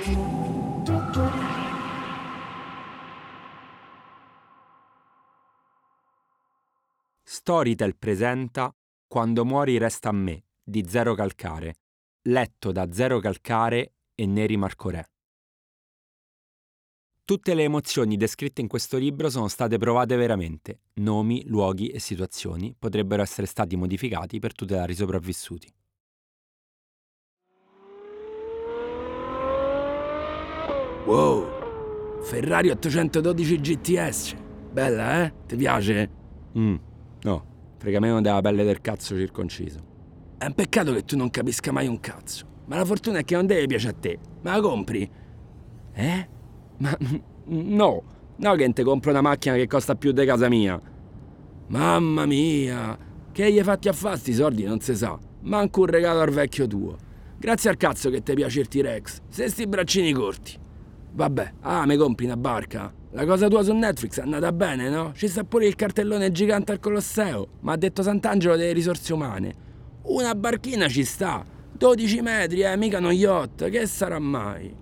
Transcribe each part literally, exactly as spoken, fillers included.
Storytel presenta Quando muori resta a me, di Zero Calcare, letto da Zero Calcare e Neri Marcorè. Tutte le emozioni descritte in questo libro sono state provate veramente. Nomi, luoghi e situazioni potrebbero essere stati modificati per tutelare i sopravvissuti. Wow, Ferrari ottocentododici G T S, bella eh? Ti piace? Mm, no, frega meno della pelle del cazzo circonciso. È un peccato che tu non capisca mai un cazzo, ma la fortuna è che non deve piace a te, ma la compri? Eh? Ma no, no che te compro una macchina che costa più di casa mia. Mamma mia, che gli hai fatti a fare sti soldi non si sa, manco un regalo al vecchio tuo. Grazie al cazzo che ti piace il T-Rex, se sti braccini corti. Vabbè, ah, mi compri una barca? La cosa tua su Netflix è andata bene, no? Ci sta pure il cartellone gigante al Colosseo, ma ha detto Sant'Angelo delle risorse umane. Una barchina ci sta, dodici metri, eh, mica uno yacht, che sarà mai?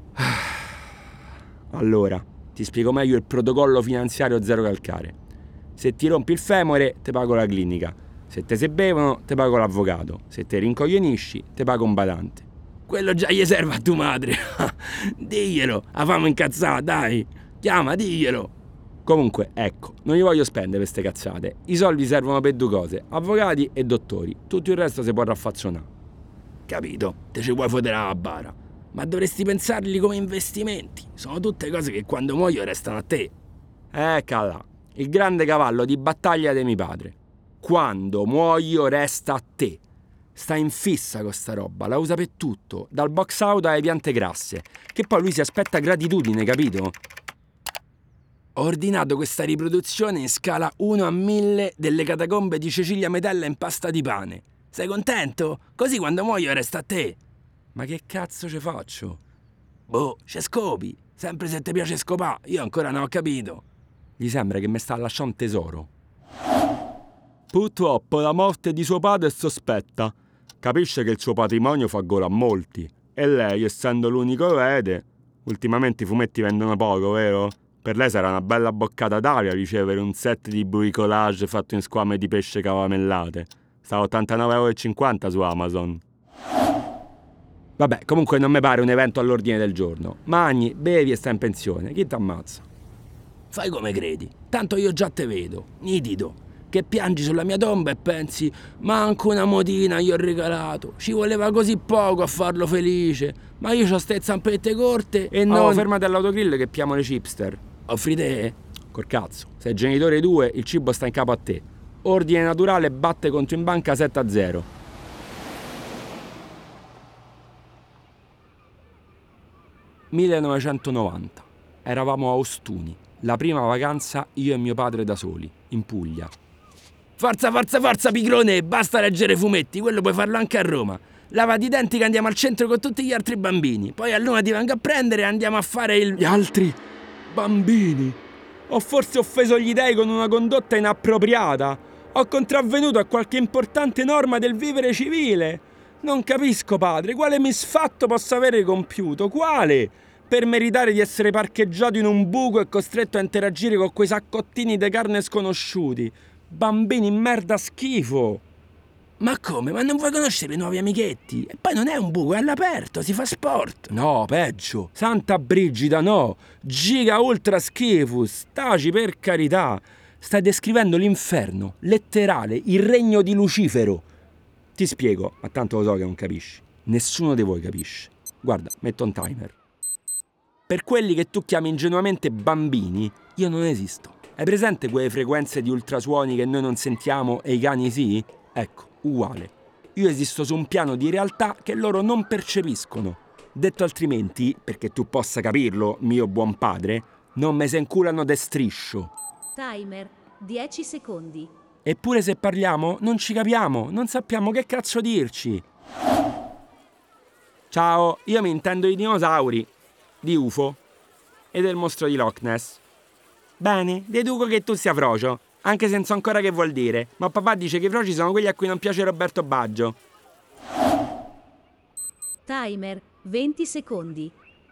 Allora, ti spiego meglio il protocollo finanziario Zero Calcare. Se ti rompi il femore, te pago la clinica. Se te se bevono, te pago l'avvocato. Se te rincoglionisci, te pago un badante. Quello già gli serve a tua madre. Diglielo, la famo incazzata, dai. Chiama, diglielo. Comunque, ecco, non gli voglio spendere queste cazzate. I soldi servono per due cose, avvocati e dottori. Tutto il resto si può raffazzonare. Capito, te ci vuoi fottere alla bara. Ma dovresti pensarli come investimenti. Sono tutte cose che quando muoio restano a te. Eccola, il grande cavallo di battaglia di mio padre. Quando muoio resta a te. Sta in fissa con sta roba, la usa per tutto, dal box out alle piante grasse, che poi lui si aspetta gratitudine, capito? Ho ordinato questa riproduzione in scala uno a mille delle catacombe di Cecilia Metella in pasta di pane. Sei contento? Così quando muoio resta a te. Ma che cazzo ci faccio? Boh, c'è scopi. Sempre se ti piace scopà, io ancora non ho capito. Gli sembra che mi sta lasciando un tesoro. Purtroppo la morte di suo padre è sospetta. Capisce che il suo patrimonio fa gola a molti. E lei, essendo l'unico erede... Ultimamente i fumetti vendono poco, vero? Per lei sarà una bella boccata d'aria ricevere un set di bricolage fatto in squame di pesce caramellate. Sta a ottantanove virgola cinquanta euro su Amazon. Vabbè, comunque non mi pare un evento all'ordine del giorno. Magni, bevi e sta in pensione. Chi t'ammazza? Fai come credi. Tanto io già te vedo, nitido, che piangi sulla mia tomba e pensi manco una motina gli ho regalato. Ci voleva così poco a farlo felice. Ma io c'ho ste zampette corte e non... Oh, fermati all'autogrill che piamo le chipster. Offri te? Col cazzo. Sei genitore due, il cibo sta in capo a te. Ordine naturale batte conto in banca sette a zero. millenovecentonovanta. Eravamo a Ostuni. La prima vacanza io e mio padre da soli, in Puglia. Forza, forza, forza, pigrone! Basta leggere fumetti, quello puoi farlo anche a Roma. Lavati i denti che andiamo al centro con tutti gli altri bambini. Poi a luna ti vengo a prendere e andiamo a fare il... Gli altri bambini? Ho forse offeso gli dei con una condotta inappropriata? Ho contravvenuto a qualche importante norma del vivere civile? Non capisco, padre, quale misfatto possa avere compiuto? Quale? Per meritare di essere parcheggiato in un buco e costretto a interagire con quei saccottini di carne sconosciuti. Bambini merda schifo. Ma come? Ma non vuoi conoscere i nuovi amichetti? E poi non è un buco, è all'aperto, si fa sport. No, peggio. Santa Brigida, no. Giga ultra schifo. Staci per carità. Stai descrivendo l'inferno, letterale, il regno di Lucifero. Ti spiego, ma tanto lo so che non capisci. Nessuno di voi capisce. Guarda, metto un timer. Per quelli che tu chiami ingenuamente bambini, io non esisto. Hai presente quelle frequenze di ultrasuoni che noi non sentiamo e i cani sì? Ecco, uguale. Io esisto su un piano di realtà che loro non percepiscono. Detto altrimenti, perché tu possa capirlo, mio buon padre, non me se inculano de striscio. Timer, dieci secondi. Eppure se parliamo non ci capiamo, non sappiamo che cazzo dirci. Ciao, io mi intendo di dinosauri, di U F O e del mostro di Loch Ness. Bene, deduco che tu sia frocio, anche se non so ancora che vuol dire, ma papà dice che i froci sono quelli a cui non piace Roberto Baggio. Timer, venti secondi.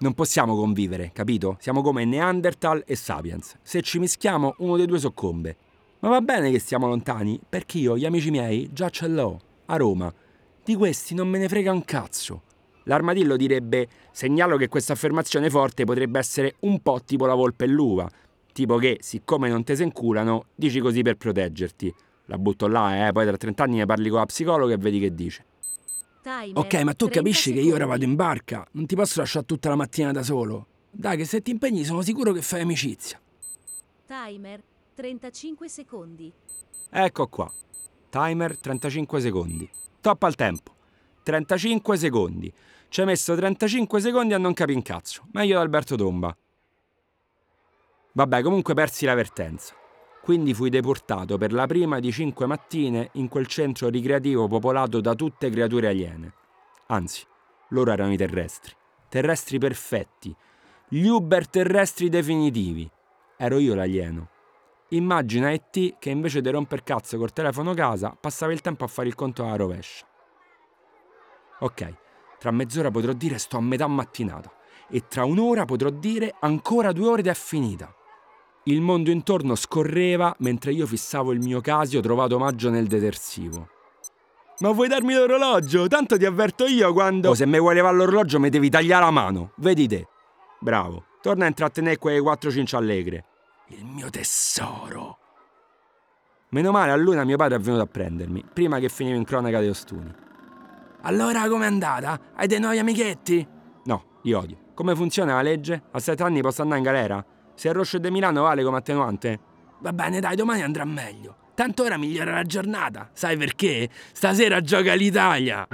Non possiamo convivere, capito? Siamo come Neanderthal e Sapiens. Se ci mischiamo, uno dei due soccombe. Ma va bene che stiamo lontani, perché io gli amici miei già ce l'ho, a Roma. Di questi non me ne frega un cazzo. L'armadillo direbbe: segnalo che questa affermazione forte potrebbe essere un po' tipo la volpe e l'uva. Tipo che, siccome non te se inculano, dici così per proteggerti. La butto là, eh, poi tra trent'anni ne parli con la psicologa e vedi che dice. Timer, Ok, ma tu capisci che io ora vado secondi. in barca, non ti posso lasciare tutta la mattina da solo. Dai, che se ti impegni sono sicuro che fai amicizia. Timer, trentacinque secondi. Ecco qua. Timer trentacinque secondi. Top al tempo. trentacinque secondi. Ci hai messo trentacinque secondi a non capire un cazzo. Meglio di Alberto Tomba. Vabbè, comunque persi l'avvertenza. Quindi fui deportato per la prima di cinque mattine in quel centro ricreativo popolato da tutte creature aliene. Anzi, loro erano i terrestri. Terrestri perfetti. Gli Uber terrestri definitivi. Ero io l'alieno. Immagina E T che invece di romper cazzo col telefono casa passava il tempo a fare il conto alla rovescia. Ok, tra mezz'ora potrò dire sto a metà mattinata e tra un'ora potrò dire ancora due ore ed è finita. Il mondo intorno scorreva mentre io fissavo il mio Casio trovato omaggio nel detersivo. Ma vuoi darmi l'orologio? Tanto ti avverto io quando... Oh, se mi vuoi levare l'orologio mi devi tagliare la mano, vedi te. Bravo, torna a intrattenere quelle quattro cinciallegre. Il mio tesoro. Meno male a luna mio padre è venuto a prendermi, prima che finivo in cronaca dei Ostuni. Allora com'è andata? Hai dei nuovi amichetti? No, li odio. Come funziona la legge? A sette anni posso andare in galera? Se il Roscio de Milano vale come attenuante? Va bene, dai, domani andrà meglio. Tanto ora migliora la giornata. Sai perché? Stasera gioca l'Italia.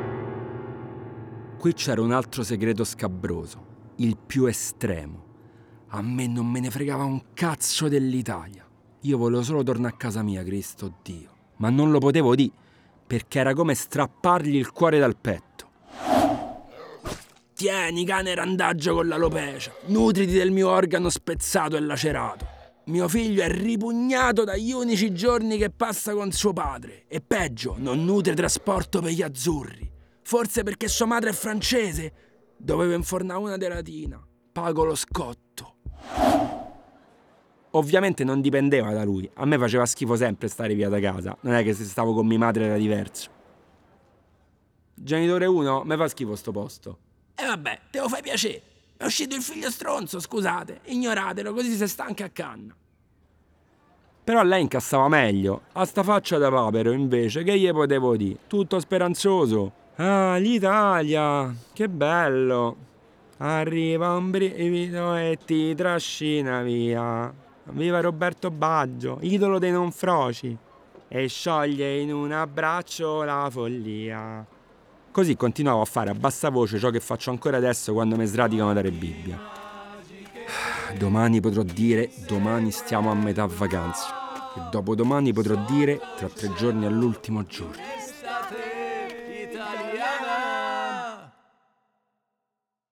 Qui c'era un altro segreto scabroso, il più estremo. A me non me ne fregava un cazzo dell'Italia. Io volevo solo tornare a casa mia, Cristo Dio. Ma non lo potevo dire, perché era come strappargli il cuore dal petto. Tieni, cane randagio con l'alopecia. Nutriti del mio organo spezzato e lacerato. Mio figlio è ripugnato dagli unici giorni che passa con suo padre. E peggio, non nutre trasporto per gli azzurri. Forse perché sua madre è francese. Dovevo infornare una delatina. Pago lo scotto. Ovviamente non dipendeva da lui. A me faceva schifo sempre stare via da casa. Non è che se stavo con mia madre era diverso. Genitore uno, mi fa schifo sto posto. E vabbè, te lo fai piacere. È uscito il figlio stronzo, scusate. Ignoratelo, così si sta anche a canna. Però lei incassava meglio. A sta faccia da papero, invece, che gli potevo dire? Tutto speranzoso. Ah, l'Italia, che bello. Arriva un brivido e ti trascina via. Viva Roberto Baggio, idolo dei non froci. E scioglie in un abbraccio la follia. Così continuavo a fare a bassa voce ciò che faccio ancora adesso quando mi sradicano da Re Bibbia. Domani potrò dire domani stiamo a metà vacanza. E dopodomani potrò dire tra tre giorni all'ultimo giorno.